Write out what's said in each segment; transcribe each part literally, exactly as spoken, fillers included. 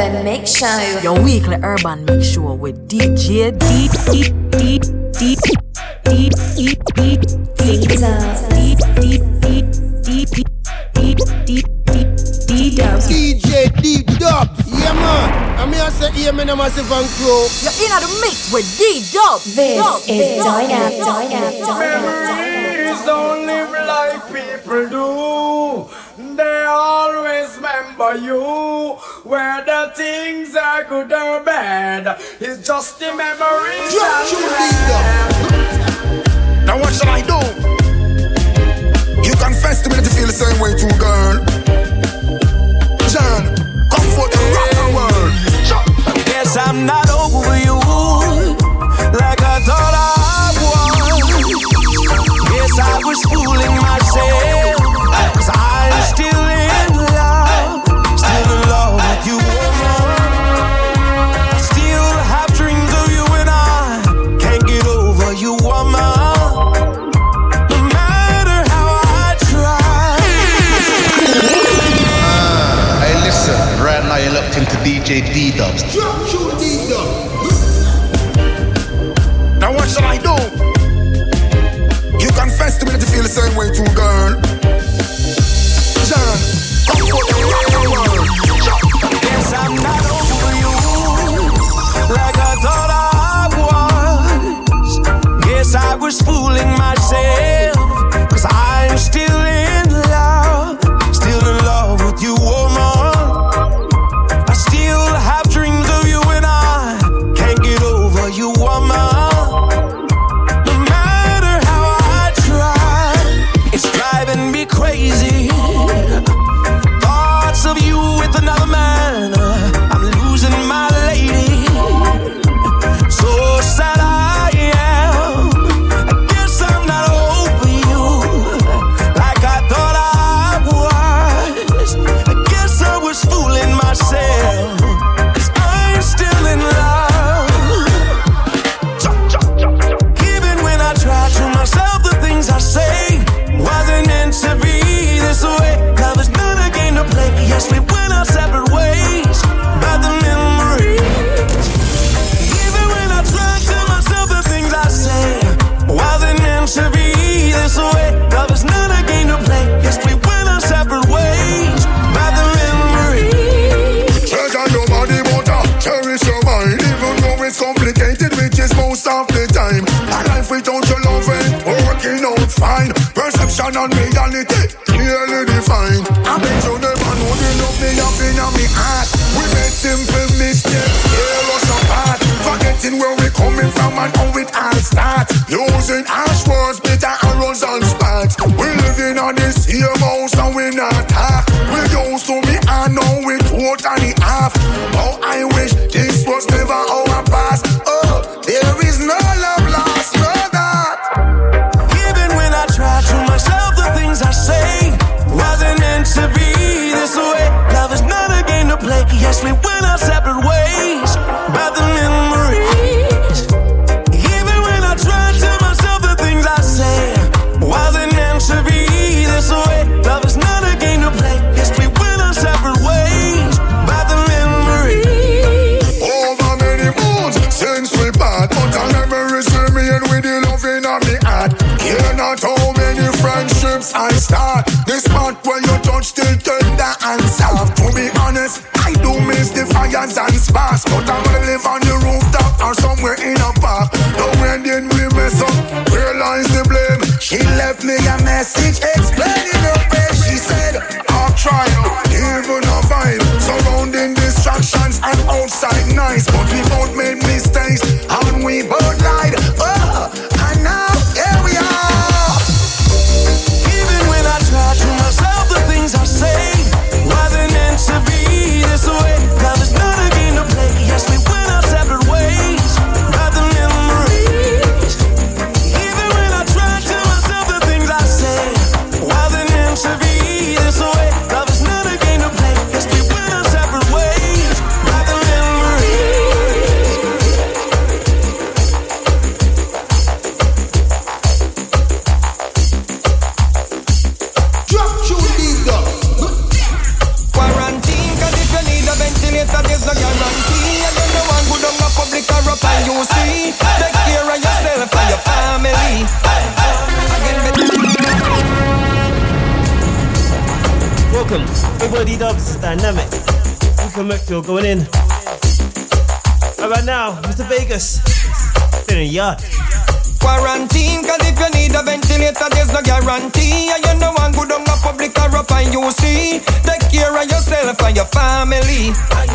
Urban Mix Show. Your weekly Urban Mix Show with D J D D D D D D D D-Dubs. D D D D D D D-Dubs. D J D-Dubs. Yeah man, I'm here to say yeah man, I'm massive and crew. You're in the mix with D-Dubs. This is Dynamite. Dynamite. Memories don't live like people do. They always remember you. Whether things are good or bad, it's just the memories that you have. Now what shall I do? You confess to me that you feel the same way too, girl. John, come for the rock and world. Guess I'm not over you like I thought I was. Guess I was fooling myself, 'cause I'm still in love, still in love with you, woman. I still have dreams of you and I can't get over you, woman. No matter how I try. Ah, hey listen, right now you're locked into D J D-Dubs. Now what shall I do? You confess to me that you feel the same way too, girl. John, come for the rock and world. Guess I'm not over you like I thought I was. Guess I was fooling myself, 'cause I'm still in love, still in love with you, woman. I still have dreams of you and I can't get over you, woman. No matter how I try, it's driving me crazy. Thoughts of you with another man, I'm losing my lady. So sad I am. I guess I'm not over you like I thought I was. I guess I was fooling myself, 'cause I'm still in love. Even when I try to myself, the things I say wasn't meant to be this way. Love is not a game to play. Yes, we went our separate ways by the memories. Even when I try to myself, the things I say wasn't meant to be this way. Love is not a game to play. Yes, we went our separate ways by the memories. Treasure your body, butter, cherish your mind. Even though it's complicated, which is most of the time. A life without your love ain't working out fine. Perception and reality clearly defined. I bet you never know the love me up in my heart. We made simple mistakes, tear us apart. Forgetting where we coming from and how it all starts. Using harsh words, bitter arrows and sparks. We living on this here house and we not talk. We used to be and now we totally off. Oh, I wish this was never our past. Oh, there is no love lost, no that. Even when I try to myself, the things I say wasn't meant to be this way. Love is not a game to play. Yes, we went our separate ways by the memories. Even when I try to myself, the things I say wasn't meant to be this way. Love is not a game to play. Yes, we went our separate ways by the memories. Over many moons since we part, but I never receive me and with the loving of me heart. Care not how many friendships I start. This spot where you touch still tender and soft. To be honest, I do miss the fires and sparks, but I'm gonna live on the rooftop or somewhere in a park. Now when did we mess up? Where lies the blame? She left me a message explaining her pain. She said, I'll try, even a vibe. Surrounding distractions and outside nice, but we both made mistakes and we both lied. Oh, and now here we are. Even when I try to myself, the things I say wasn't meant to be this way. Love is not a game to play. Yes, we went our separate ways by the memories. Even when I try to myself, the things I say wasn't meant to be this way. Love is not a game to play. Yes, we went our separate ways by the memories. D-Dubs, Dynamic. Luca Mercure going in. Right about now, Mister Vegas. In a yacht. Quarantine, cause if you need a ventilator, there's no guarantee. And you know one good on a public or up and you see. Take care of yourself and your family.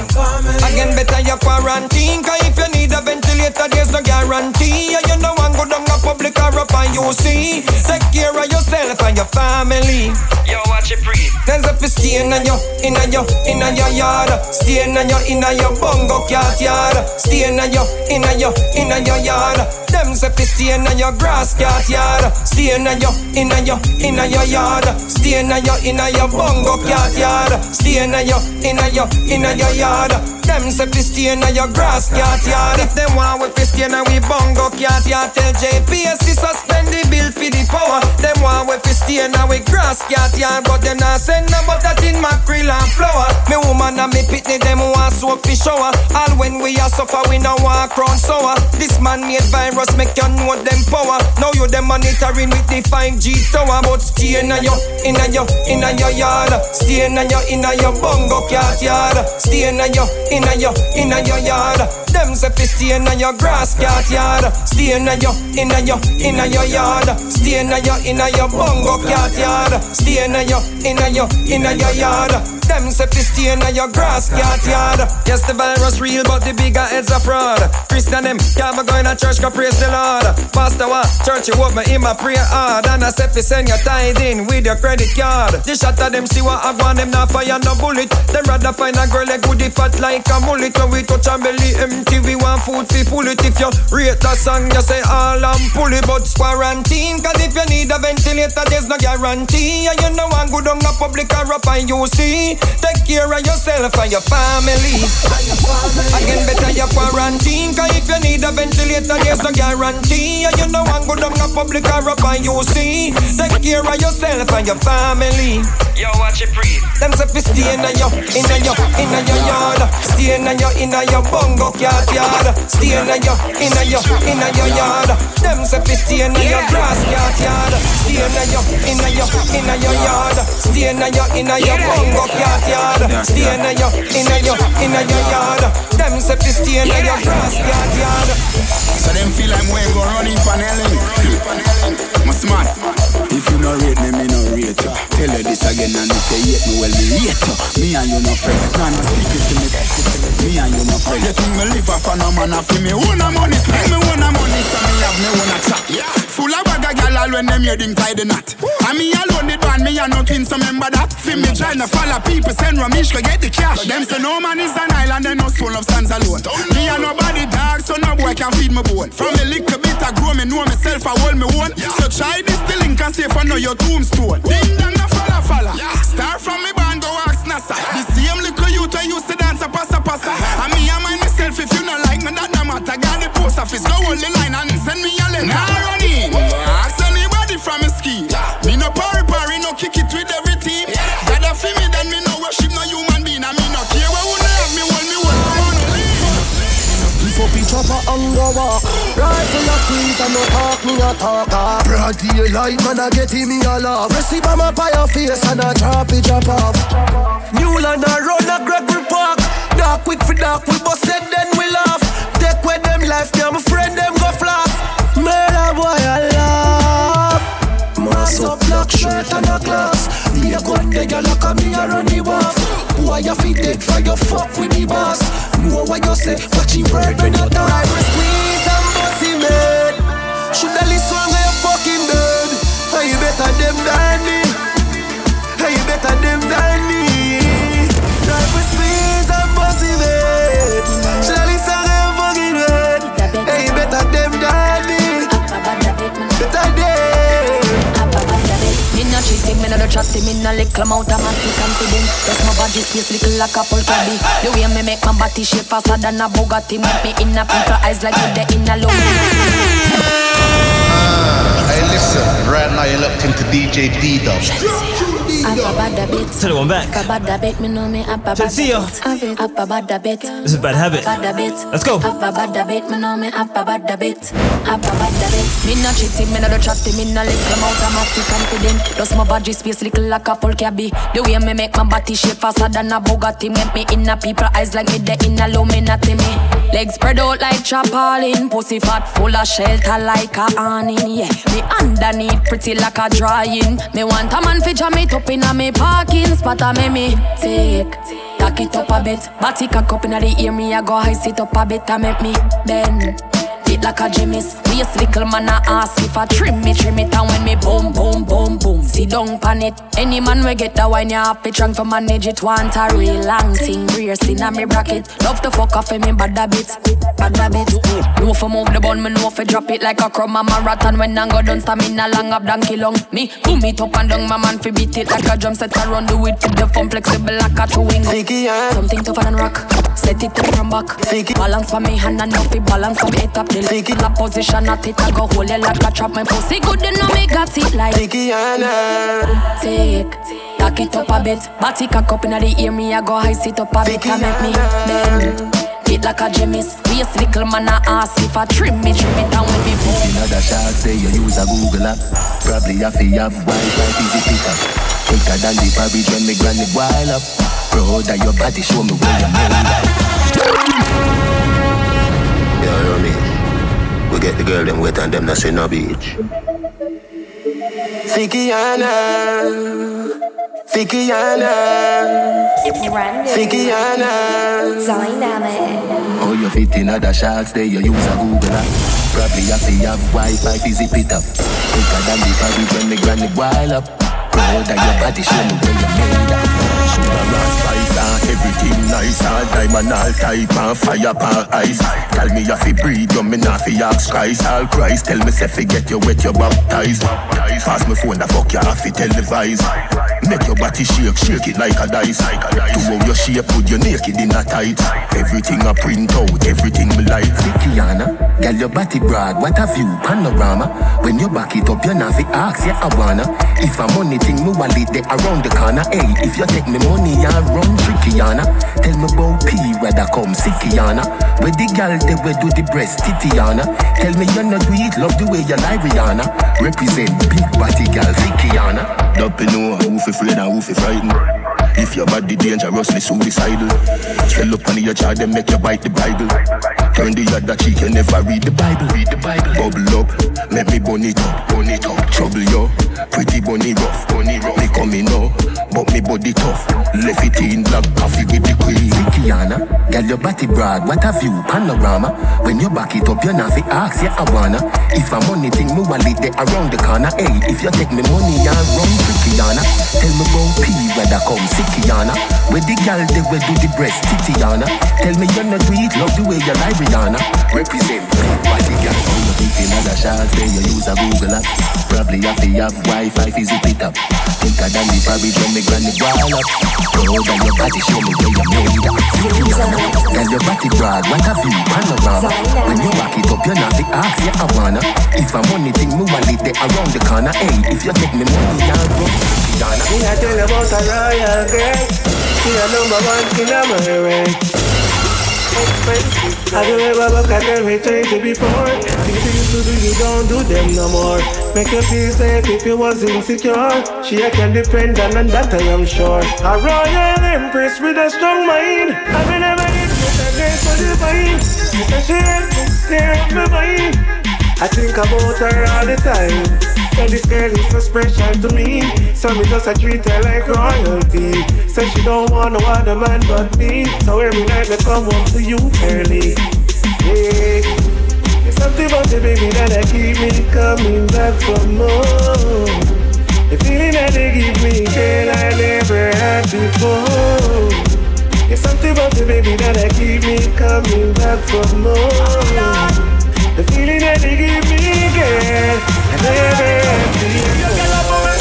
Again, better your quarantine, cause if you need a ventilator, there's no guarantee. And you know one good on a public or up and you see. Take care of yourself and your family. Yo, watch it breathe. There's a stay in your, in your, in your yard. Stay in your, in your bongo cat yard. Stay in your, in your, in your yard. Them say fi stay in your grass cat yard. Stay in your, in your, in your yard. Stay in your, in your bongo cat yard. Stay in your, in your, in your yard. Them say fi stay in your grass cat yard. If them want we fi stay in we bongo cat yard, tell J P S C suspend the bill for the power. Them want we fi stay in we grass cat yard, but them not send no butter in mackerel and flour. Me woman and me pitney them want soap fi shower. All when we a suffer we no want crown sour. This man made virus make you know them power. Now you them monitoring with the five G tower. But stay in your, in your, in your yard. Stay in your, in your bongo cat yard. Stay in your, in your, in your yard. Them say fi stay in your grass cat yard. Stay in your, in your, in your yard. Stay in your, in your bongo cat yard. Stay in your, in your, in your yard. Them say fi stay in your grass cat yard. Yes, the virus real, but the bigger heads are fraud. Christian them can't go in a church, go praise the Lord. Pastor what? Church you open in my prayer hard. And I say fi send your tithe in with your credit card. The shot of them see what I want, them not fire no bullet. Them rather find a girl like goody fat like a mullet. When we touch and belly empty, we want food fi full it. If you rate the song, you say all and pull it. But quarantine, cause if you need a ventilator, there's no guarantee. And you know one good on a public or up and you see. Take care of yourself and your family. Again, better your quarantine, cause if you need a ventilator, there's no guarantee. And you know one good on a public or up and you see. Take care of yourself and your family. Yo, watch it breathe. Them say fi stay in your, in your, in your yard. Stay in your, in your bongo cat yard. Stay in your, in your, in your yard. Them say fi stay in your grass cat yard. Stay in your, in your, in your yard. Stay in your, in your bongo cat yard. Stay in your, in your, in your yard. Them say fi stay in your grass cat yard. So them feel like we go running paneling. I'm smart. If you no rate me, me no rate you. Tell you this again and if you hate me, well me hate you. Me and you no friend. Nah, no secret to me. Me and you no friend. You think me live off a no man off me? Who no money? Spend me one money, so me have me one a chat. Full of bag of gal all when them hear them tie the knot. And me alone the band, me and no kin, so remember that. Feel me trying to follow people, send Ramesh to get the cash. Them say no man is an island, they no soul of stands alone. Me and nobody dog, so no boy can feed me bone. From a little bit I grow, me know myself, I hold me one. So try this the link and see if I know your tombstone. Ding dong no falla falla. Start from me band, go ask NASA. The same little youth I used to dance a passa passa. And me and mind myself, if you not like me, that no matter. Got the post office, go hold the line and send me a letter. Now run in, ask anybody from a ski. Me no parry parry, no kick it with every team. Gotta feel me, then me no worship no human being. And me no care where who know have me, hold me one. I wanna leave. For pitch up a hunger walk. Rifle a squeeze and no talk, me a talker. Broad daylight, man a get in me a laugh. Receive a map by your face and a drop it drop off. Newland a run a Gregory Park. Dark quick for dark, we bust it then we laugh. Take with them life, them friend them go flash. Murder boy I laugh. Mass up black shirt and a glass. Me a gun there, you look at me a run the waff. Why you feel dead for your fuck with the boss? Know what you say, watch him bird when you talk. I will squeeze and bust him head. Should I listen when you fucking dead? Hey, you better them than me. Hey, you better them than me. I will squeeze and bust him head. Should I listen when you fucking dead? Hey, you better them than me. Better them. Me no cheating, me no do chatting, me no little amount of massive confident. Yes, my body space little like a apple cabby. The way me make my body shape faster than a Bugatti. Make me in a people eyes like you the in a love. Ah, hey listen, Right now you're locked into D J D-Dub. Tell the one back. Chelsea. This is Bad Habit. Let's go. Me no cheating, me no do chatting, me no little amount of massive confident. Plus my body space little like a full cabby. The way me make my body shape faster than a Bugatti. Make me in a people eyes like me the in a Illuminati me. Legs spread out like chapalin. Pussy fat full of shelter like a awning. Yeah, me underneath pretty like a drying. Me want a man fi jam it up in a me parking spot. A me me take, tack it up a bit. Body cock up in a the ear me a go high sit up a bit. A make me bend. It like a Jimmy's. We a little man a ask if I trim me, trim it. And when me boom, boom, boom, boom, sit down pan it. Any man we get the wine, you have to drunk to manage it. Want a real long thing, rear sin a me bracket. Love to fuck off in me bad habits, bad habits. Know for move the bun, me know for drop it like a crumb a marathon. When I go down, stamina long up donkey long. Me boom it up and down, my man fi beat it like a drum set. I run do it for the fun, flexible like a two wing. Something tougher than rock, set it up from back. Balance for me hand and up it, balance for me top. Take it a position at it, I go hold it like a trap. My pussy good, then know me got it like Tikiana. Take, tack it up a bit. Body cock up in the ear, me I go high sit up a bit. I make me bend, it like a Jimmy's. We a little man a ask if I trim me, trim it down when me boom. Another shot say you use a Google app. Probably have to have Wi-Fi easy pick up. Quicker than the porridge when me granny boil up. Bro, that your body show me where you made up. Yeah, you know me. We get the girl them wet and them not say no beach. Fikiana, Fikiana, Fikiana, Dynamic. Oh, you fit in other shots there, you use a Google app. Probably have to have Wi-Fi easy pit up. Quicker than the porridge when me granny boil up. Proud that your body show me where you made up. Sugar and spice and everything nice. All diamond, all type and fire pan ice. Tell me you fi breathe, you me not fi ask Christ. All Christ, tell me say fi get you wet, you baptized. Pass me phone, the fuck you have fi televise. Make your body shake, shake it like a dice. To how your shape, put your naked in a tight. Everything I print out, everything me like. Fikiana, girl your body broad, what a view, panorama. When you back it up, you not fi ask, yeah I wanna. If I'm money thing, me wallet there around the corner. Hey, if you take me money and run trickyana. Tell me about P, where that come sickyana. Where the girl they where do the breast titiana. Tell me you not do it, love the way you lie Rihanna. Represent big body girl sickyana. Don't be know who fi afraid and who fi frightened. If your body dangerously suicidal, swell up on your child then make you bite the Bible. Turn the other cheek, you never read the Bible. Read the Bible. Bubble up, make me bun it up, bun it up. Trouble you, pretty bunny rough, bunny rough. Me coming now, but me body tough. Left it in black coffee with the queen. Fikiana, girl your body broad, what a view, panorama. When you back it up, you not fi ask, yeah I wanna. If I'm money thing, me wallet there around the corner. Hey, if you take me money and run Fikiana. Tell me about P, where that come Sikiana. Where the girl they where do the breast titiana. Tell me you not do it, love the way you lie Rihanna. Represent body girl. Oh, you think another shot, say you use a Google app. Probably have to have Wi-Fi easy pick up. Quicker than the porridge when me granny boil up. Proud that your body show me where you made up. Fikiana, girl your body broad, what a view, panorama. When you back it up, you not fi ask, yeah I wanna. If I'm money thing, me wallet there around the corner. Hey, if you take me money and run Fikiana. Me I tell about a royal girl. She a number one in a marriage. Expensive. Have you ever looked at them change before? Things you used to do, you don't do them no more. Make you feel safe if you was insecure. She I can depend on, and that I am sure. A royal empress with a strong mind. I will never get with a grace so divine. She said she helped me clear up my mind. I think about her all the time. So this girl is so special to me. So me just I treat her like royalty. Say she don't want no other man but me. So every night me come home to you early. Yeah. There's something about the baby that I keep me coming back for more. The feeling that they give me, girl, I never had before. There's something about the baby that I keep me coming back for more. The feeling that they give me, girl, I never had before.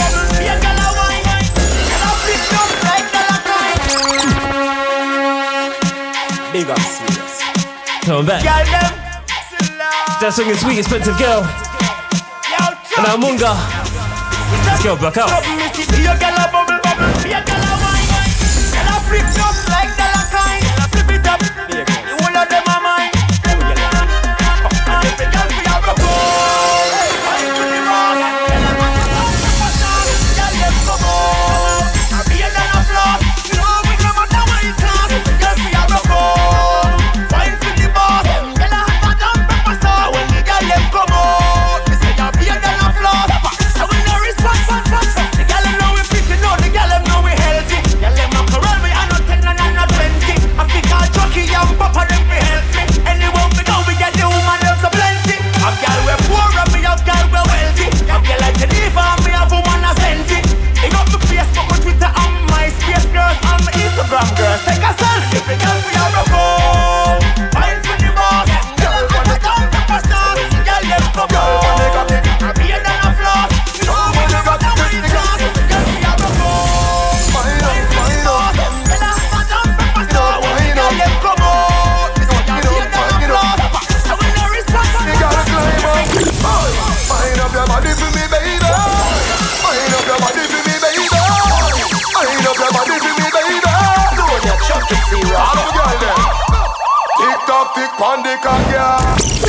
Big up, serious. Come back. That song is Sweet Expensive Girl. And I'm Munga. Let's go, back up. Be a girl a bubble bubble, be a girl a wine. Girl a flip just like girl a kind. Flip it up, the whole of them a mine. And every girl we have a go. Wine to the boss. Girl a want to come to the shop. Girl them come on. Be a girl a floss. You know we no matter what it costs. Girl we have a go. Wine to the boss. Girl a hot down pepper sauce. When the girl them come on, me say ya be a girl a floss. So we no respect, fuck, fuck. The girl them know we pretty, no. The girl them know we healthy. Girl them not corral me, I not ten and I not twenty. I think I'll jockey and papa them fi help me. Anywhere we go, we get the woman them so plenty. A girl we poor and me a girl we wealthy. A girl like Geneva and me a woman a senti. They got me Facebook, my Twitter and my Space girls and my Instagram girls. Take a selfie, the girl we are a go. Fine for the boss. Girl wanna down pepper sauce. Girl them come on. I be a than a floss. You know we no got the money class. Girl we are a go. Fine for the boss. Girl a hot down pepper sauce. Girl them come on. Me say I be a than a floss. So we no respect. You gotta climb up. Wind up your body for me, baby. Wind up your body for me, baby. Wind up your body for me, baby. Don't you chuck it serious. All of the girl them. Tick tock, tick pon the cock, girl.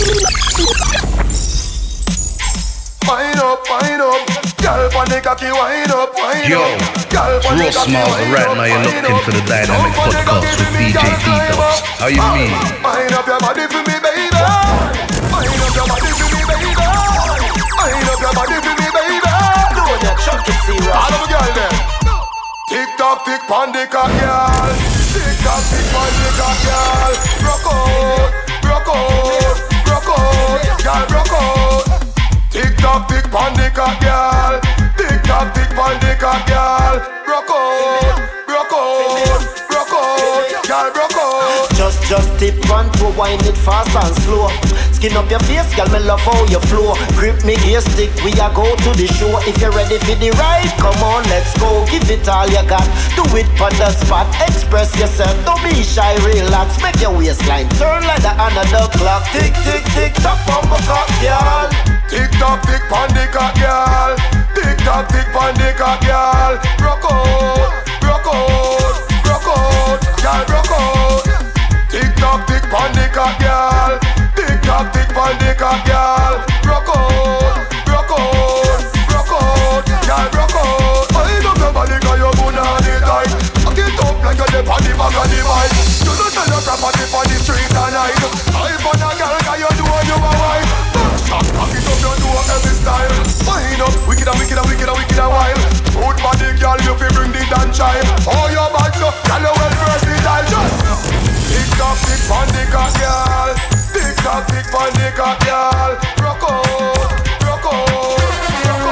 Wind up, wind up. Girl pon the cocky, wind up, wind Yo, up. Girl pon the Raw cocky, Smiles, wind right up, now you're wind locked up. into the Dynamic Podcast with D J D-Dubs. How you mean? Wind up your body for me, baby. Wind up your body for me, baby. Wind up your body for me, baby. Don't you chuck it serious. All of the girl them. Tick tock, tick pon the cock, girl. Tick tock, tick pon the cock, girl. Rock out, rock out, rock out, girl, rock out. Tick tock, tick pon the cock, girl. Tick tock, tick pon the cock, girl. Rock out, rock out, rock out, girl, rock out. Just, just tip one to wind it fast and slow. Skin up your face, girl, me love how you flow. Grip me gear stick, we a go to the show. If you're ready for the ride, come on, let's go. Give it all you got, do it on the spot. Express yourself, don't be shy, relax. Make your waistline turn like the another clock. Tick, tick, tick, tock on my cock, girl. Tick tock, tick pon the cock, girl. Tick tock, tick pon the cock, girl. Rock out, rock out, rock out, girl, rock out. Tick tock, tick pon the cock, girl. Tick tock, tick pon the cock, girl. Rock out, rock out, rock out, girl, rock out. Wind up your body 'cause your bunny tight. Fuck it up like you're the body bag of the bike. You don't sell your property for the street at night. Hype on a girl 'cause you know you a wife. Backshot, fuck it up, you know every style. Wind up, wicked and wicked and wicked and wicked and wild. Good body, girl, you fi bring the dance child. Oh, your bad so, girl, you well versatile. Just tick tock, tick pon the cock, girl. Tick tock, tick pon the cock, girl. Rock out, rock out, rock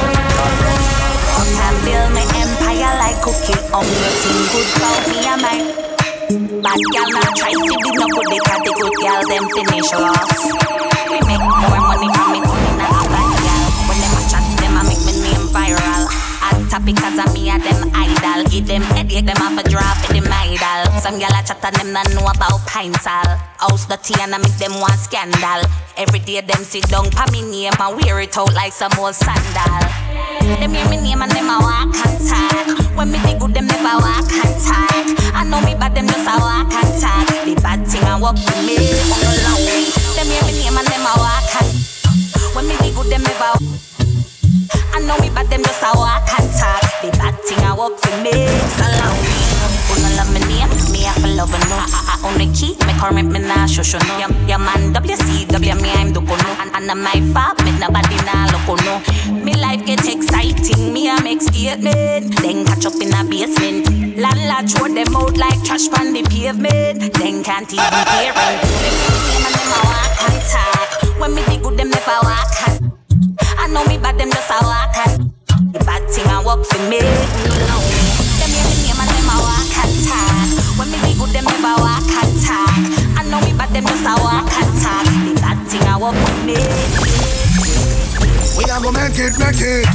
out. I build my empire like cookie. On your team, good about me and mine. Bad girl not try to be no good because the good girl them finish off. We make more money from me in a bad girl. When them a chat, them a make me name viral. Hot topic cause of me and them idol. Give them headache, them have a drop in them idol. Some gyal a chat and them not know about pints all. House dirty and I make them want scandal. Every day them sit down pa me name and wear it out like some old sandal. Them hear me name and them a walk and talk. When me dig good them never walk and talk. I know me bad them just a walk and talk. The bad thing I walk with me on the long way. Them hear me name and them a walk and when me dig good them never. I know me bad them just a walk and talk. The bad thing I walk for me so long way. Wanna love me name, me I feel love no. I, I own the key, me current me nah show show no. Your, your man W C W me I'm do no. And and my fab me nobody nah look no. Me life get exciting, me I make statement. Then catch up in a basement. Landlord throw them out like trash on the pavement. Then can't even hear it. Them name and them a walk and talk. When me dig good them never walk and I know me bad them just a walk and the bad thing I walk for me. Them hear me name and them a walk and talk. When me be good them never walk and talk. I know me bad them just a walk and talk. The bad thing I walk for me. We are gonna make it, make it.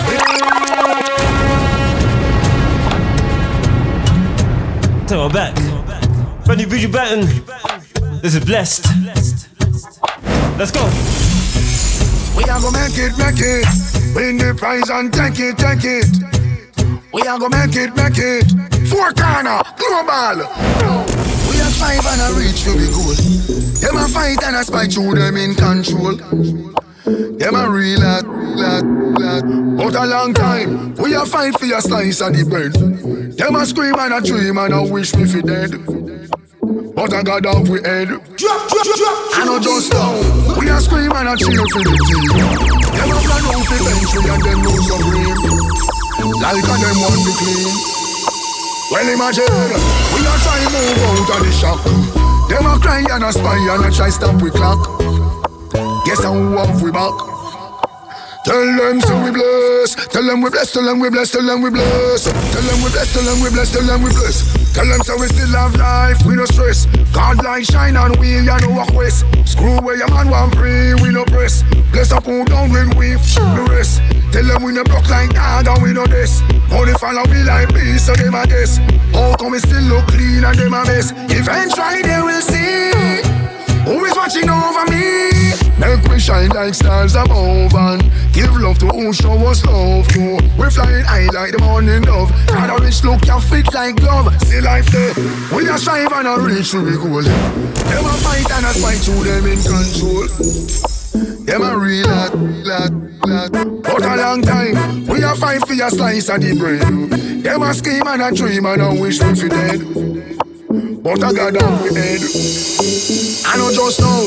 So we're back. Brand new Buju Banton. This is Blessed. Let's go. We are gonna make it, make it. Win the prize and take it, take it. We are gonna make it, make it. Four corner, global. We are five and a reach for the goal. Them a fight and a spy through them in control. Them a real lad, lad, lad. But a long time, we a fight for your slice of the bread. Them a scream and a dream and a wish me fi dead. But I got off we head. Drop, drop, drop. I know just now. We a scream and a cheer for the team. Them a plan out for bench we and them know some green. Like a them want to clean. Well imagine, we a try move out of the shock. Them a cry and a spy and a try stop we clock. Guess how have we back? Tell them so we bless. Tell them we bless, tell them we bless, tell them we bless. Tell them we bless, tell them we bless, tell them we bless. Tell them so we still have life, we no stress. God like shine and we ya no walk west. Screw where your man want pray, we no press. Bless up who down when we f*** the rest. Tell them we no block like dog and we no this. How they follow me like me, so they my guess. How come we still look clean and they my mess? Eventually they will see who is watching over me. Make we shine like stars above and give love to who show us love to. We flying high like the morning dove. God a rich look you fit like glove. See life there. We a strive and a reach to be goal. Them a fight and a fight through them in control. Them a real lad, lad, lad. But a long time we a fight for your slice of the bread. Them a scheme and a dream and a wish we fi dead. But I got down with head. I know just know.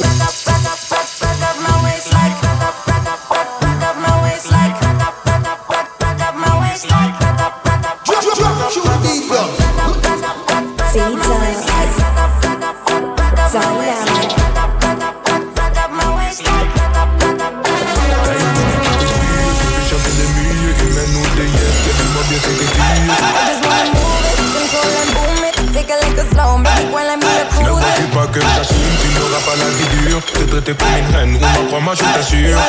Que j'assume, tu n'auras pas la vie dure. Te traiter comme une reine, ou ma croix, moi je t'assure.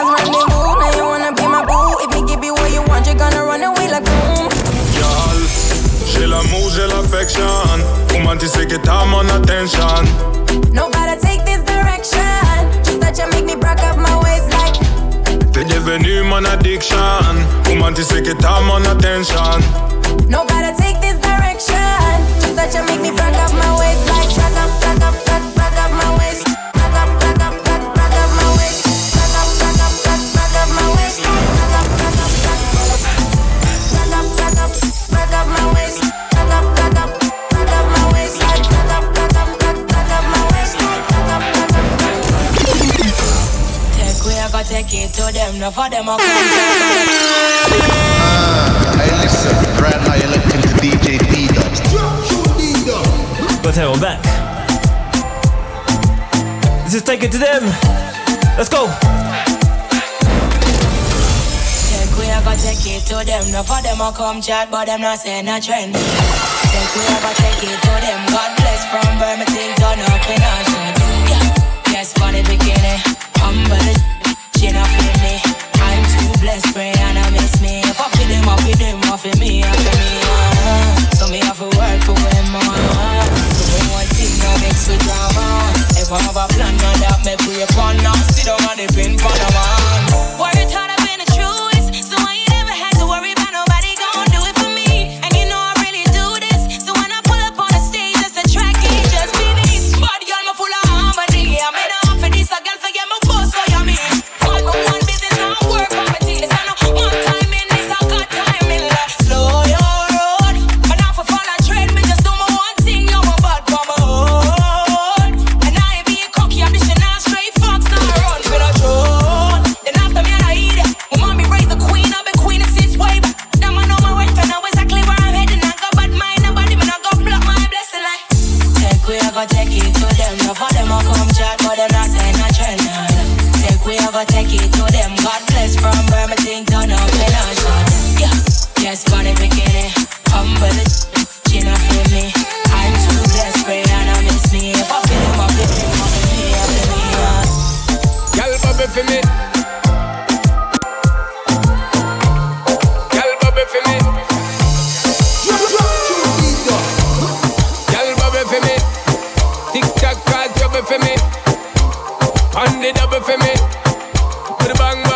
Girl, j'ai l'amour, j'ai l'affection. Woman, tu sais que t'as mon attention. No gotta take this direction. Just that you make me break up my waist like. T'es devenu mon addiction. Woman, tu sais que t'as mon attention. No gotta take this direction. Just that you make me break up my waist like. Break up, break up, break, break up my waist. Break up, break up, break, break up my waist. Break up, break up, break, break up my waist. Break up, break up, break, break up, break up, break up my waist. Break up, break up, break up my waist. Break up, break up, break, break up my waist. Break up, break up. Take we I gotta take it to them, no for them I come. Hey listen, right now you're listening to D J D-Dubs. But hey, we're back. This is Take It to Them. Let's go. Take we I gotta take it to them, no for them I come chat, but them not saying a trend. Take we I gotta take it to them. God bless from Birmingham, turn up in our shit. Yeah, yes, for the beginning, humble it, she not feel me. I'm too blessed, pray and I miss me. If I feel them, I feel them, I feel me, I feel me. Uh, so me have to work for them, uh. Doing one thing, no mix with drama. If I have a plan, now that me pray upon. Now sit down on the pin for the man. Worry thought I've been the truest, so I ain't never had to worry about nobody gon' do it for me. And you know I really do this, so when I pull up on the stage, just a track, it just be me. Bad girl, me full of harmony. I'm in off for this, a girl forget my boss, so you mean. All my one business, I work on my things. I know one time in this, I got time in life. Slow your road, but now for fall I trade me, just do my one thing, you're my bad for my own. And I ain't being cocky, I'm dishing out straight fox, now I run for the throne. Then after me, I eat it. When mommy raised the queen, I've been queen since way back. Now I know my wife, and know exactly where I'm heading. I got bad mind, nobody, man, I got block my blessing like. Take we, I gotta take it to them. No for them, I come chat, but them not saying a trend. Take we, I gotta take it to them. God bless from Birmingham, turn up in our shot. Yeah, yes, for the beginning, humble it, she not feel me. I'm too blessed, pray and I miss me. If I feel him, I feel him, I feel me, I feel me, yeah. Girl, bubble for me. Girl, bubble for me. Girl, bubble for me. Tick tock, call trouble for me. On the double for me. With a bang, bang, bang.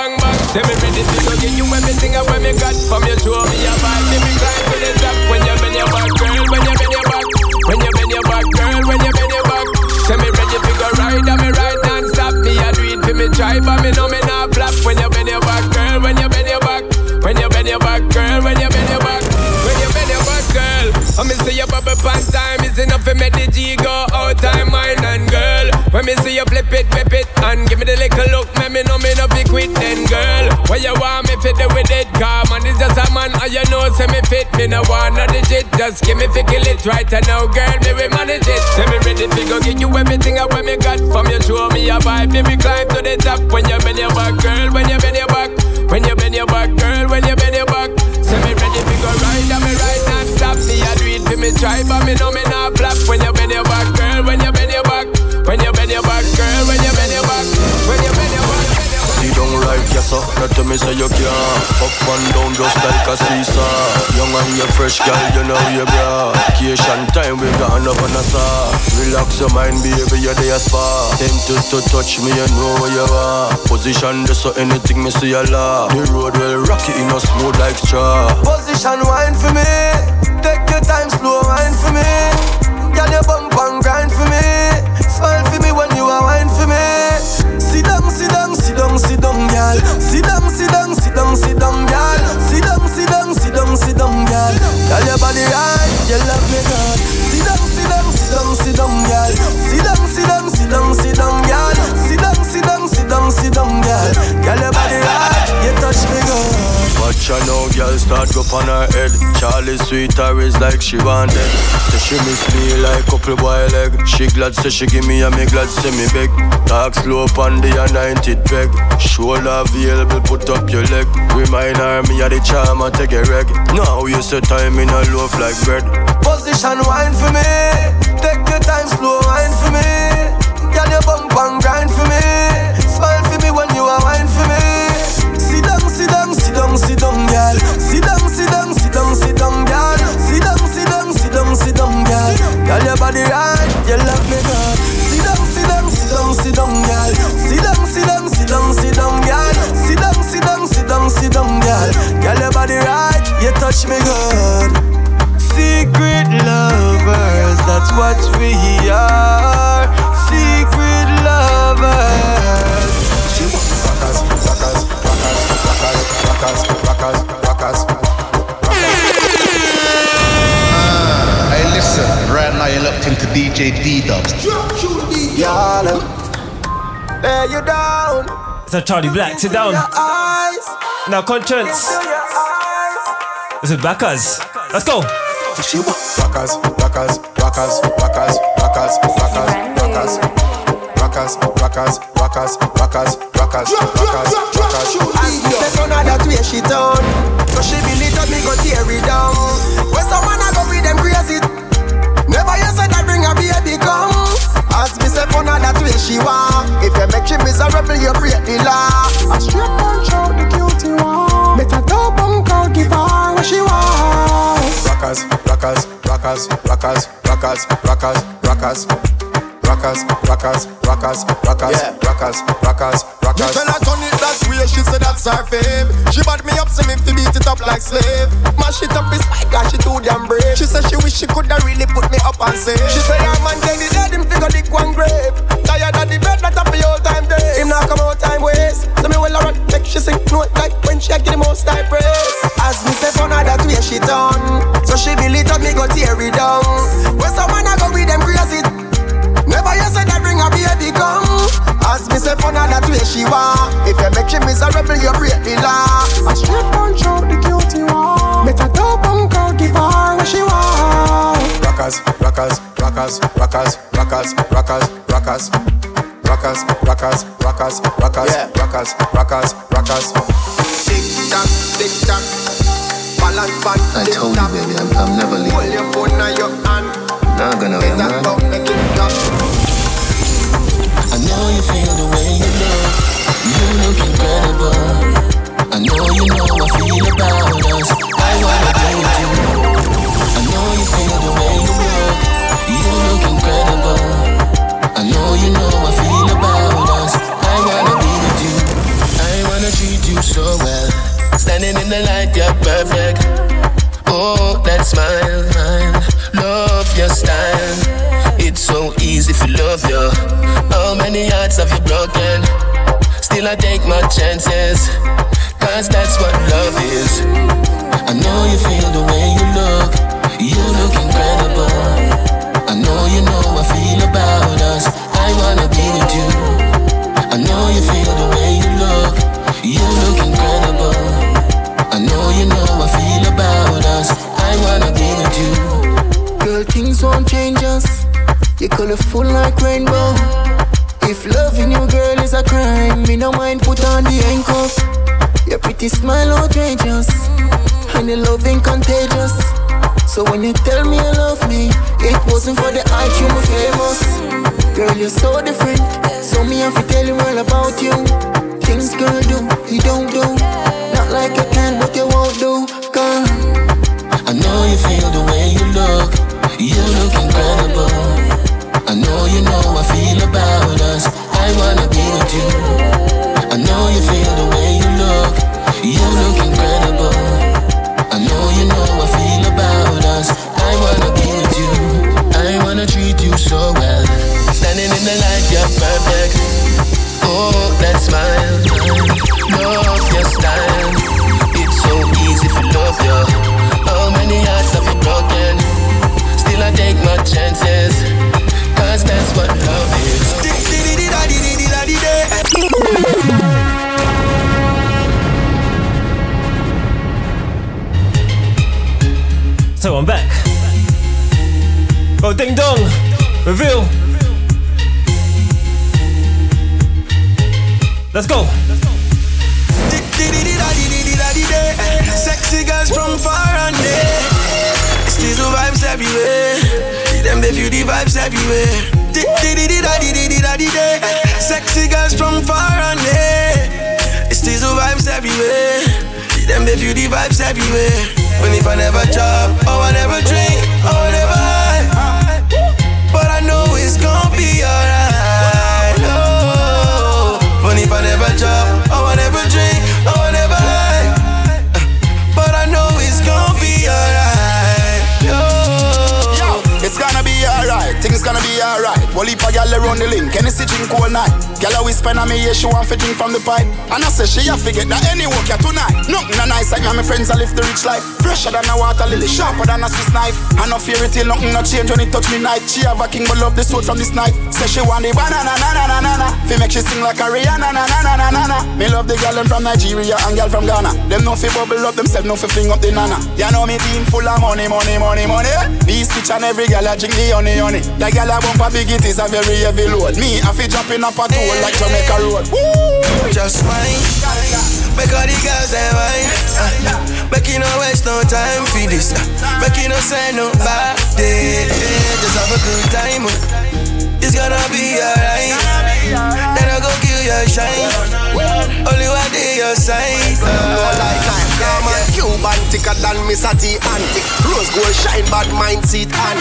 Say me ready to go give you everything I want me got. From your show me a vibe, let me climb to the top. When you bend your back, girl, when you bend your back, when you bend your back, girl, when you bend your back. Say me ready to go ride, and me ride non-stop. Me a do it for me try, but me know me not flop. When you bend your back, girl, when you bend your back, when you bend your back, girl, when you bend your back, when you bend your back, girl. I me see your bubble pants time is enough to make the G go out time, mine and girl. When me see you flip it, flip it, and give me the little look, make me know me no be quit then, girl. What you want me fit with it, car man is just a man, and you know say me fit, me no want no digit. Just give me fi kill it right and now, girl, me we manage it. Say me ready to go give you everything I want me got. From you show me a vibe, me we climb to the top. When you bend your back, girl, when you bend your back, when you bend your back, girl, when you bend your back. Say me ready to go ride, and me ride non-stop. Me a do it for me try, but me know me not flop. When you bend your back, girl, when you bend your back, when you bend your back, girl, when you bend your back, when you bend your back. See don't right, yes sir, not to me say you can't. Up and down just like a seesaw. Young and you fresh girl, you know you bra. Vacation time we gone up on a saw. Relax your mind baby, you're there spa. Tempted to touch me, you know where you are. Position just so anything me see a law. The road will rock it in a smooth like straw. Position wine for me, take your time slow wine for me. Girl you bump and grind for me. Smile for me when you are wine for me. Sit down, sit down, sit down, sit down, girl. Sit down, sit down, sit down, sit down, girl. Sit down, sit down, sit down, sit down, girl. Girl, your body right, you love me, God. Sit down, sit down, sit down, sit down, girl. Sit down, sit down, sit down, sit down, girl. Sit down, sit down, sit down, sit down, girl. Girl, your body right, you touch me, God. Watch her now, girl, start go on her head. Charlie sweet her is like she wanted. Say she miss me like couple boy leg. She glad say she give me and me glad say me beg. Talk slow on the anointed peg. Shoulder available, put up your leg. Remind her me of the charm and take a reg. Now you say time in a loaf like bread. Position wine for me. Take your time slow wine for me. Girl you bump and grind for me. Smile for me when you are wine for me. Sit down, sit down, sit down, sit down, girl. Sit down, sit down, sit down, sit down, girl. Sit down, sit down, sit down, sit down, girl. Girl, your body right, you love me, God. Sit down, sit down, sit down, sit down, girl. Sit down, sit down, sit down, sit down, girl. Sit down, sit down, sit down, sit down, girl. Girl, your body right, you touch me good. Secret lovers, that's what we are. Secret lovers. Rockers, rockers, rockers, rockers, rockers, rockers, rockers. Hey, listen, right now you're locked into D J D-Dubs. Y'all, lay you down. It's a Charlie Black, sit down. Now, conscience. This is Backers. Let's go. Rockers, rockers, rockers, rockers, rockers, rockers, rockers, rockers, rockers, rockers, rockers, rockers, rockers, rockers. As me say none of that way she done. So she believe that me go tear it down. When someone I go with them crazy. Never you said that bring a baby come. As me say none of that way she want. If you make she miserable you break the law. A straight punch out the cutie one. Make a dope bunk out give her what she want. Rockers, rockers, rockers, rockers, rockers, rockers, rockers. Rockers, rockers, rockers, rockers, yeah. rockers, rockers, rockers. You tell her turn it that way, she said that's her fave. She bought me up, so me to beat it up like slave. Mash it up, it's my God, she too damn brave. She said she wish she coulda really put me up and save. She said her man take the dead, him figure dick one grave. Tired of the bed, that up the old time day. Him not come out time waste. So me well around, make she sing note like when she get the most time praise. As me say fun of that way she done. So she believe that me go tear it down. When someone I go with them crazy. Never you said that bring a baby come. As me say fun of that way she want. If you make she miserable you break the law. A straight punch out the cutie one. Make a dope bunk out give her what she want. Rockers, rockers, rockers, rockers, rockers, rockers, rockers, rockers, rockers, rockers, rockers, yeah. rockers, rockers, rockers. Tick tock, tick tock. Balance band. I told you baby, I'm, I'm never leaving. Hold your phone in your hand. Not gonna wait, man. I know you feel the way you look. You look incredible. I know you know I feel about us. I wanna be with you. I know you feel the way you look. You look incredible. I know you know I feel about us. I wanna be with you. I wanna treat you so many hearts have you broken? Still I take my chances, cause that's what love is. I know you feel the way you look, you look incredible. I know you know I feel about us, I wanna be with you. I know you feel the way you look, you look incredible. I know you know I feel about us, I wanna be with you. Girl, things won't change us, you're colorful like rainbow. If loving you, girl, is a crime, me no mind put on the handcuff. Your pretty smile outrageous, and your loving contagious. So when you tell me you love me, it wasn't for the eye, you were famous. Girl, you're so different, so me have to tell you all about you. Things girl do, you don't do. Not like you can, but you won't do, girl. I know you feel the way you look, you look incredible. I know you know I feel about us, I wanna be with you. I know you feel the way you look, you look incredible. I know you know I feel about us, I wanna be with you. I wanna treat you so well, standing in the light, you're perfect. Oh, that smile, love your style. It's so easy to love you. How many hearts have you broken? Still I take my chances, cause that's what love is. So I'm back. Go ding dong. Reveal. Let's go. Sexy girls from far and near. Still the vibes everywhere. Them they feel the vibes everywhere. Sexy girls from far and near. Still the vibes everywhere. Them they feel the vibes everywhere. When if I never chop, or I never drink, or I never high, but I know it's gonna be alright. Oh, when if I never chop, or I never drink, or I never high, but I know it's gonna be alright. Oh. Yo, it's gonna be alright, things gonna be alright. Well, if a gal around the link, can you see drink all night? Gal a whisper on me, yeah, she want to drink from the pipe. And I say she a forget that any work ya tonight. Nothing a nice like me and my friends a live the rich life. Fresher than a water lily, sharper than a Swiss knife. I no fear it till nothing no change when it touch me night. She have a king but love the sword from this knife. Say she want the banana na na na na na. Fi make she sing like a Rihanna na na na na na na. Me love the gal them from Nigeria and gal from Ghana. Them no fi bubble up themselves, no fi fling up the nana. You know me team full of money, money, money, money. These bitch and every gal a drink the honey, honey. That gal a bump a big it is a very heavy load. Me I fi drop in a patrol like Jamaica Road. Woo! Just wine, make all the girls they wine. uh, Make you no waste no time for this. uh, Make you no say no bad day. Just have a good time. uh. It's gonna be alright. Then I go kill your shine. Only one day your side. uh, Like I'm calm and Cuban, thicker than Miss Ati Antic. Rose gold shine, bad mind seat and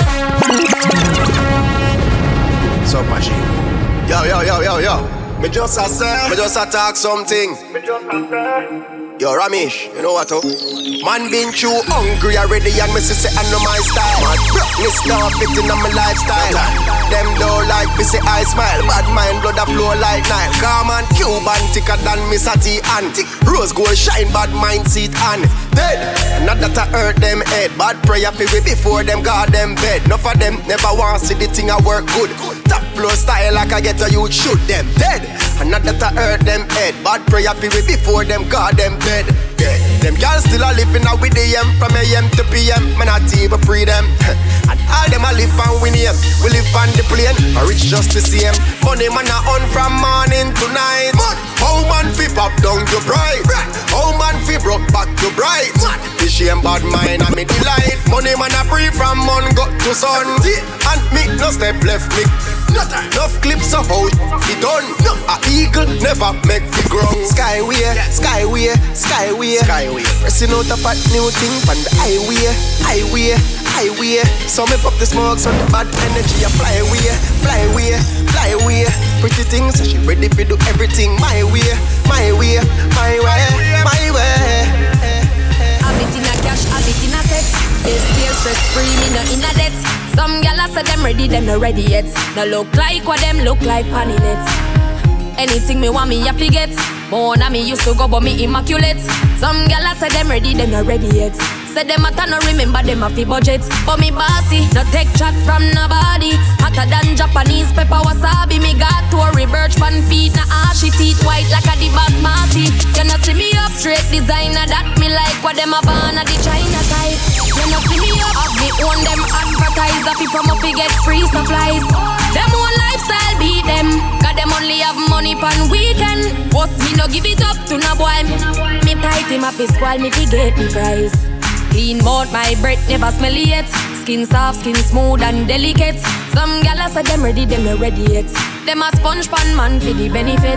Submachine. Yo, yo, yo, yo, yo. Me just a say, me just a talk something. Me just a say. Yo, Ramesh, you know what, oh? Man been too hungry already and me say I know my style. Brockness now fitting on my lifestyle. Them don't like me say I smile. Bad mind blood a flow like Nile. Calm and Cuban, thicker than Miss Ati Antic. Rose gold shine, bad mind seat and dead. Not that I hurt them head. Bad prayer for we before them got them bed. Enough of them never want see the thing I work good. Top flow style like I get a youth shoot them dead. And not that I hurt them head. Bad prayer for we before them got them bed. Yeah. Them girls still a living out with the M from A M to P M. Man not even free them. And all them a live and win him. We live on the plane, I reach just the same. Money man a on from morning to night. How man fi pop down your pride? How man fi broke back your bright? The shame bad mind and me delight. Money man a free from mon go to sun. And me no step left me. Enough clips of how it done. A eagle never make the ground. Skyway, skyway, skyway, skyway. Pressing out a fat new thing on the highway, highway, highway. So me pop the smoke so the bad energy a fly away, fly away, fly away. Pretty things so she ready to do everything my way, my way, my way, my way. Have it in a cash, have it in a sex. bills, clear, stress free, me no in a debt. Some gyal say them ready, them no ready yet. No look like what them look like panny net. Anything me want me have to get. Born a me used to go but me immaculate. Some gyal say them ready, them no ready yet. Say them a no remember them a fi budget. But me bossy, no take chat from nobody. Hotter than Japanese pepper wasabi. Me got Tory Burch pan feet, na ashy teeth white like a the basmati. You no see me up straight designer that me like what them a born a the China type. You no see me up, up me own them advertiser fi promo fi get free supplies. Them own lifestyle beat them, cause them only have money pan weekend. Boss me no give it up to no boy. Me tight him up his squall me fi get the prize. Clean mouth, my breath never smell yet. Skin soft, skin smooth and delicate. Some gyal say them ready, them no ready yet. Them a sponge pan man for the benefit.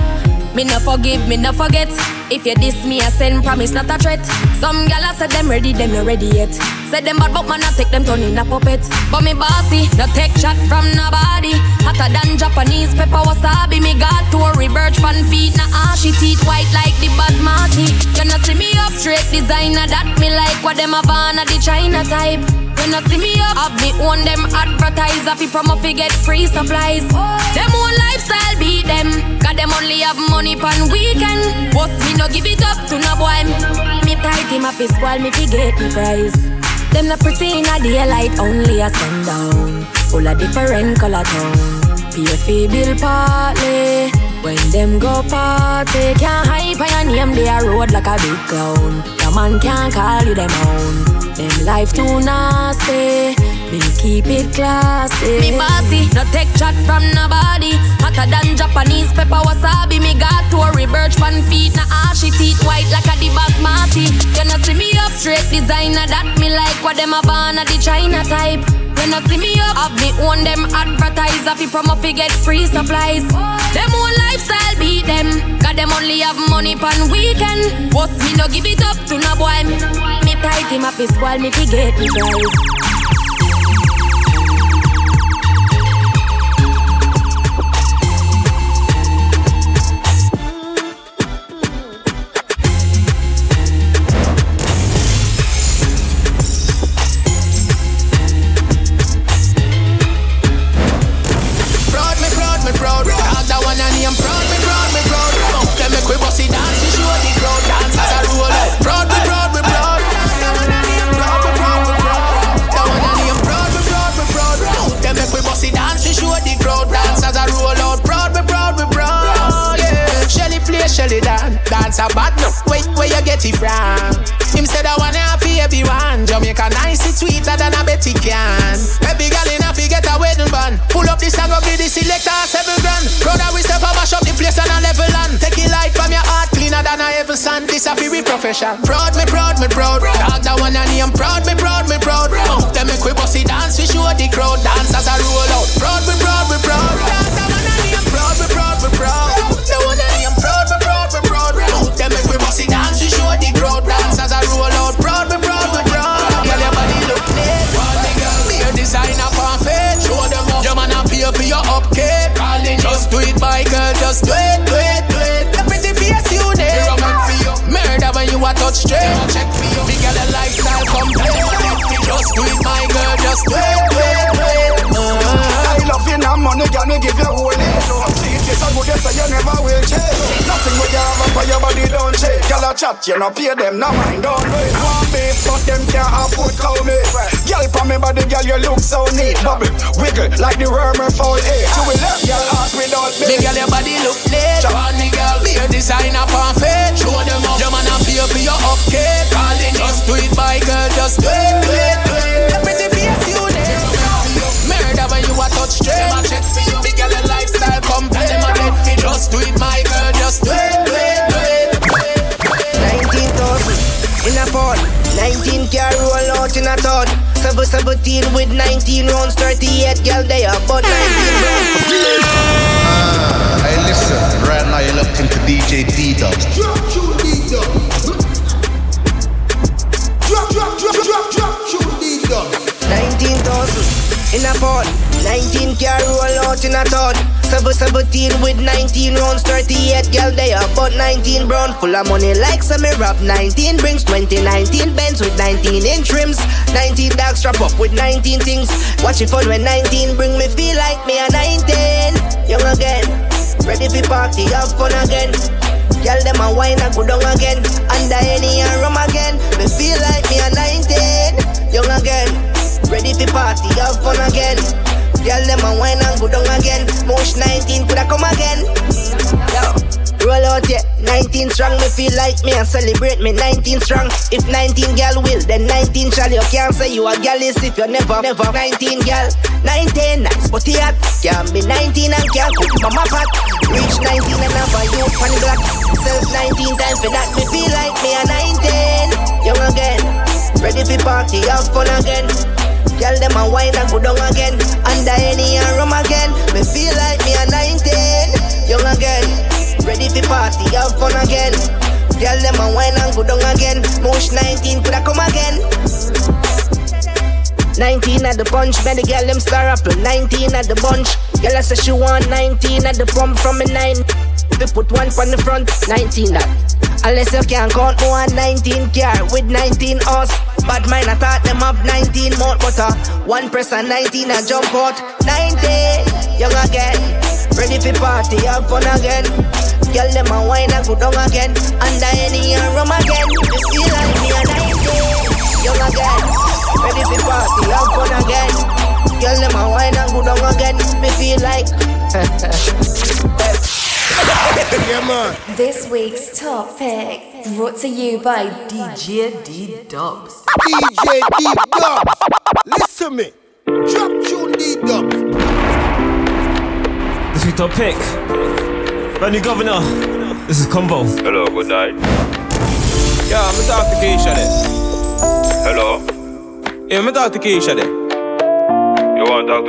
Me no forgive, me no forget. If you diss me, I send promise not a threat. Some gyal say them ready, them no ready yet. Say them bad but man I take them turn in a puppet. But me bossy, no take shot from nobody. Hotter than Japanese pepper wasabi. Me got Tory Burch pan feet, na ashy teeth white like the basmati. You no see me up straight designer that me like what them a born a the China type. You no see me up, have me own them advertiser fi promo fi get free supplies. Them own lifestyle beat them, cause them only have money pan weekend. Boss me no give it up to no boy. Me tight him up his squall me fi get the prize. Them not pretty in a daylight, only a sundown. Full of different color tone. Pay fi bill partly. When them go party, can't hype on your name, they a road like a big clown. Your man can't call you them own. Them life too nasty, me keep it classy. Me bossy, no take chat from nobody. Hotter than Japanese pepper wasabi. Me got Tory Burch pan feet, na ashy teeth white like a the basmati. You no see me up straight designer that me like what them a born a the China type. You no see me up, have me own them advertiser fi promo fi get free supplies. Them own lifestyle beat them, cause them only have money pan weekend. Boss me no give it up to no boy. Me tight him up his squall me fi get the prize. Shelly Dan, dance a bad no. Wait, where you get it from? Him said I wanna happy everyone. Jamaica nice, it's sweeter than a Betty can. Every girl in a fi get a wedding band. Pull up this song, go give the selector seven grand. Brother, we step up, mash up the place on a level land. Take it light from your heart, cleaner than a heaven sand. This a fi we profession. Proud me, proud me, proud. Dog that one and name. Proud me, proud me, proud. Mount them make we bossy dance, we show the crowd. Dance as a roll out. Proud me, proud me, proud. Dog that one and name. Proud me, proud me, proud. The one and name. Proud me, proud me, proud. Mount them make we bossy dance, we show the crowd. Dance as a roll out. Proud me, proud me, proud. Girl, your body look neat. Proud me, girl. Be a designer perfect. Show them up. Your man a pay for your upkeep. Calling, just do it, my girl. Just do it, do it, do it. The pretty face you need. Murder when you a touch straight. Check for you. Me girl a lifestyle complete. Just do it, my girl. Just do it, do it, do it. I love you now, money, girl, me give you whole it. Treat you so good, you say you never will change. Nothing with you have for your body don't change. Girl a chat, you no pay them, no mind, don't wait. One beef, but them can't afford cow meat. Girl, for me body, girl, you look so neat. Bubble, wiggle, like the worm or foul eight. You will left your heart without me. Me girl, your body look neat. Want me girl, be a designer perfect. Show them up. Your man a pay for your upkeep. Calling, just do it, my girl, just do it, do it, do it. The pretty face you need. Murder when you a touch straight. Them a check for you. Me girl, a lifestyle complete. Them a get fit. Just do it, my girl, just do it, do it, do it, do it. Nineteen thousand in a pod. Nineteen car roll out in a third. Seven seventeen with nineteen rounds. Thirty-eight girl they are but nineteen rounds. Uh, hey listen, right now you're locked into D J D-Dubs. Drop you D-Dubs. Drop, drop, drop, drop, drop you D-Dubs. Nineteen thousand in a pod. Nineteen car roll out in a third. Seven seventeen with nineteen rounds, thirty-eight girl they are but nineteen brown. Full of money like some me rap. Nineteen brings twenty, nineteen Benz with nineteen inch rims, nineteen dark strap up with nineteen things. Watch it fun when nineteen bring me feel like me a nineteen. Young again, ready for party, have fun again. Girl them a wine and go down again. Under any and rum again. Me feel like me a nineteen. Young again, ready for party, have fun again. Girl them a wine and go down again. Mosh nineteen coulda come again. Yo, roll out yeah, nineteen strong. Me feel like me and celebrate me nineteen strong. If nineteen girl will, then nineteen shall. You can't say you a girl is if you never, never nineteen girl. nineteen nice but hot. Can't be nineteen and can't cook mama pot. Reach nineteen and have a youth on the block. Self nineteen time for that. Me feel like me a nineteen. Young again, ready for party, have fun again. Girl them a wine and go down again. Under any and rum again. Me feel like me a nineteen. Young again, ready for party, have fun again. Girl them a wine and go down again. Mosh nineteen coulda come again. nineteen at the punch, man the girl them star apple. nineteen at the bunch, girl I say she want nineteen at the pump from a nine. We put one on the front, nineteen that. Unless you can't count more than nineteen car with nineteen horse. Bad mind I thought them have nineteen more butter. One press and nineteen and jump out. nineteen, young again, ready for party, have fun again. Girl them a wine and go down again. Under any and rum again. You feel like me a nineteen, young again, ready for party, have fun again. Girl them a wine and go down again. Me feel like yeah, man. This week's top pick brought to you by D J D Dubs. D J D Dubs. Listen to me. Drop tune D Dubs. This week's top pick. Brand new governor. This is Combo. Hello, good night. Yeah, I'm talk to Keisha there. Hello. Yeah, I'm talk to Keisha there. You want to talk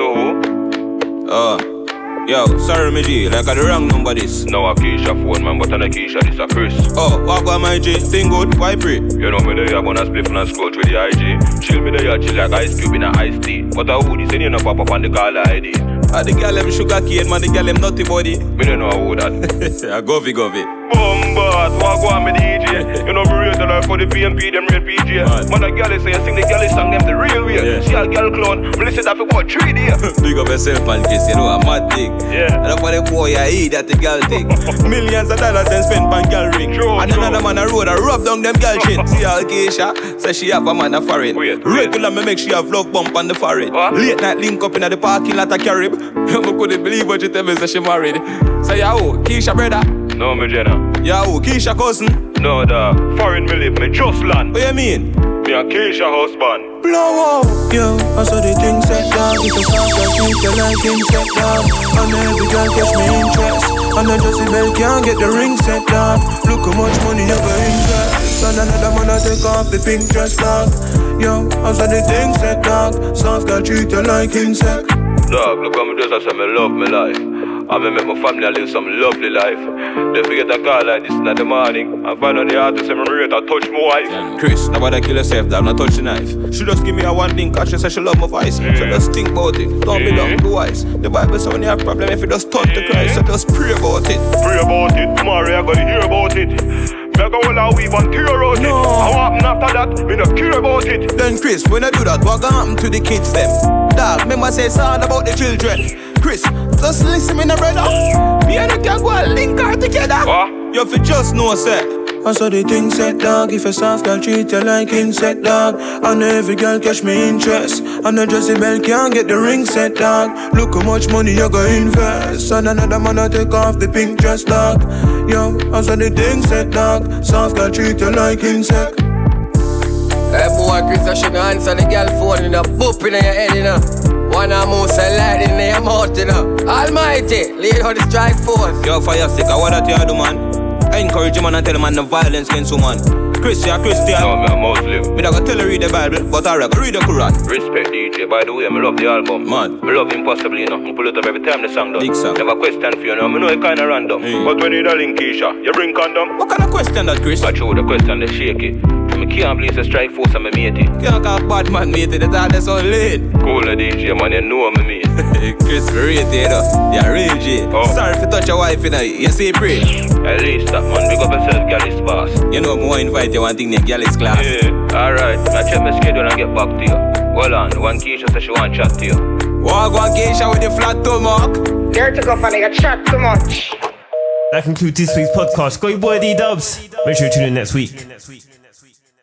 to who? Uh. Yo, sorry, my G, like I the wrong number this. No, a Keisha phone, man, but on a Keisha, this a Chris. Oh, what about my G? Thing good, why pray? You know me there, you gonna split and scroll through the I G. Chill me there, you chill like ice cube in a iced tea. But I who this, and you know pop up on the caller I D. Ah, the girl them sugar cane, man, the girl them nutty body. Me don't know who that. I go fi go fi. Bombard, walk on me D J. You know me rate the life for the P M P, them real P J. Man, man a girl say, sing the girl song, them the real way. Yeah. See a girl clown, me listen that for about three days. Big up yourself, man, kiss, you know, a mad thing. Yeah. And for the boy I eat that the girl thing. Millions of dollars them spent on girl ring. True, and true. Another man a road a rub down them girl chin. See all Keisha, say she have a man a foreign. Wait, Regular me make she have love bump on the forehead. What? Late night link up in the parking lot of Carib. I couldn't believe what you tell me, say she married. Say, yo, Keisha brother. No, me Jenna. Yo, Keisha cousin. No, the foreign me live, me just land. What you mean? Me a Keisha husband. Blow up, yo, I saw the thing set down. If a soft girl treat you like him set down. And every girl catch me interest. And I just bell can't get the ring set down. Look how much money you go invest. And another man I take off the pink dress dog. Yo, I saw the thing set dog. Soft girl treat you like insect. Dog, look how me just I say me love me life. I me make my family live some lovely life. They forget a call like this in the morning. I find out the artist and me rate I touch my wife. Chris, nobody kill yourself, dog, not touch the knife. She just give me a one thing, cause she say she love my voice. Mm. So just think about it, don't be dumb, be wise. The Bible say when you have problem, if you just turn to Christ, so just pray about it. Pray about it, tomorrow I gotta hear about it. Me go all out weave and tear out it. No. And what happen after that, me not care about it. Then Chris, when I do that, what gonna happen to the kids them? Dog, remember say it's all about the children. Chris, just listen me, no brother. Me and you can go and link her together. What? You fi just know, sir. I saw the thing set dog. If a soft girl treat you like insect dog. And every girl catch me interest. And the Jessie Bell can't get the ring set dog. Look how much money you go invest. And another man I take off the pink dress dog. Yo, I saw the thing set dog. Soft girl treat you like insect. Hey boy, Chris, I should answer the girl phone in a boop in your head, you know. One of most lightning in your mouth, you know. Almighty, lead how the strike force. Yo, for your sake, what that you do, man? I encourage you, man, and tell him man no violence against woman. Chris, you're a Christian. No, me a Muslim. Me not gonna tell her read the Bible, but I read read the Quran. Respect D J, by the way, me love the album. Man, me love Impossible, you know. Me pull it up every time the song done. Big song. Never question for you, know. Me know it kinda random. Mm. But when you da link Keisha, you bring condom. What kind of question that, Chris? I show the question, they shake it. I can't believe the strike force and me matey. Can't call bad man matey, that's all that's all late. Cool the D J man, you know me mate. Chris Ferretti, you know, you're real G. Oh. Sorry if you touch your wife, you know, you see pray. At least that man, big up yourself, girl is boss. You know, more invite you one thing named girl is class. Yeah, alright, I check my schedule and get back to you. Hold on, one Keisha says she want chat to you. Walk one Keisha with the flat toe mark. There to go for nigga, chat too much. That concludes this week's podcast. Got your boy D Dubs. Make sure you tune in next week.